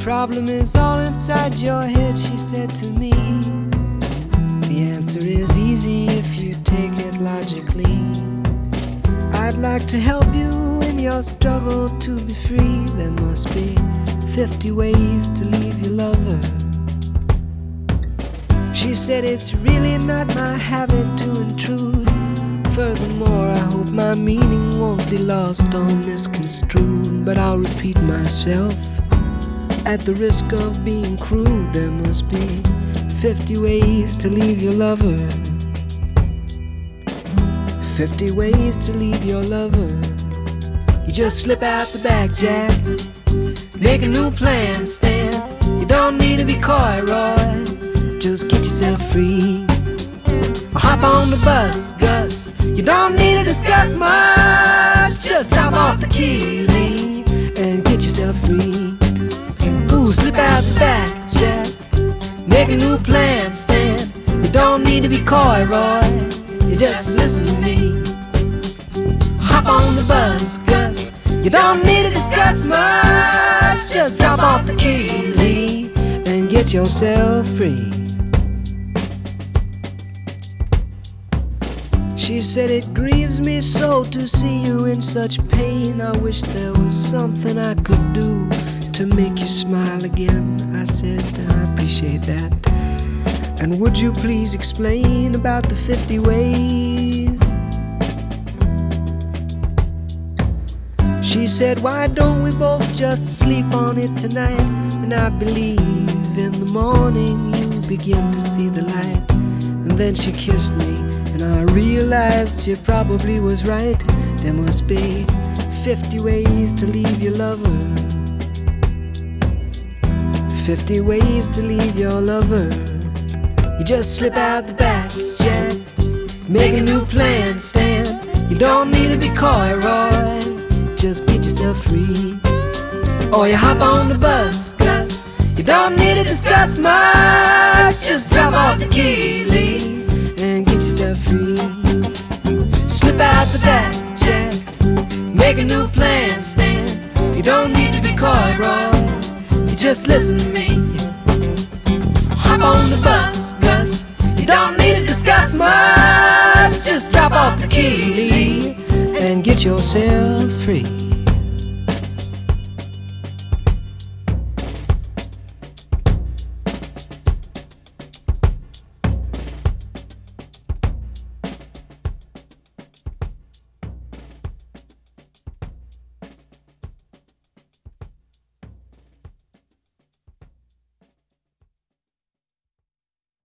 problem is all inside your head, she said to me. The answer is easy if you take it logically. I'd like to help you in your struggle to be free. There must be 50 ways to leave your lover. She said it's really not my habit to intrude. Furthermore, I hope my meaning won't be lost or misconstrued. But I'll repeat myself at the risk of being crude. There must be 50 ways to leave your lover. 50 ways to leave your lover. You just slip out the back, Jack. Make a new plan, Stan. You don't need to be coy, Roy. Just get yourself free. Or hop on the bus, Gus. You don't need to discuss much. Just drop off the key, leave, and get yourself free. Ooh, slip out the back, Jack. Make a new plan, Stan. You don't need to be coy, Roy. You just listen to me. Hop on the bus, Gus. You don't need to discuss much. Just drop off the key, leave, and get yourself free. She said it grieves me so to see you in such pain. I wish there was something I could do to make you smile again. I said I appreciate that. And would you please explain about the 50 ways? She said, why don't we both just sleep on it tonight? And I believe in the morning you begin to see the light. And then she kissed me, and I realized she probably was right. There must be 50 ways to leave your lover. 50 ways to leave your lover. You just slip out the back, Jack. Make a new plan, Stan. You don't need to be coy, Roy. Just get yourself free. Or you hop on the bus, Gus. You don't need to discuss much. Just drop off the key, leave, and get yourself free. Slip out the back, Jack. Make a new plan, Stan. You don't need to be coy, Roy. You just listen to me. Hop on the bus, Gus. You don't need to discuss much. Just drop off the key, leave, and get yourself free.